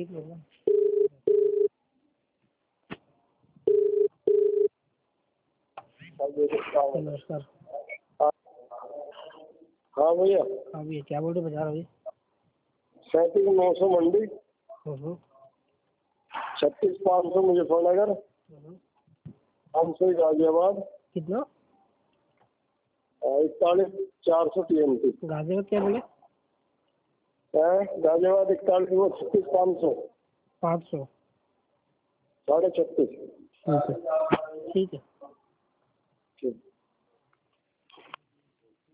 एक मिनट। नमस्कार। हाँ भैया। हाँ भैया, क्या बोल रहे बाजार अभी? 37,900 मंडी, 36,500 मुजफ्फरनगर, 500 गाजियाबाद, कितना? 41,400 TMT। गाजियाबाद क्या बोले? गाजियाबाद 41, 36,500, 500। 36.5। ठीक है, ठीक है।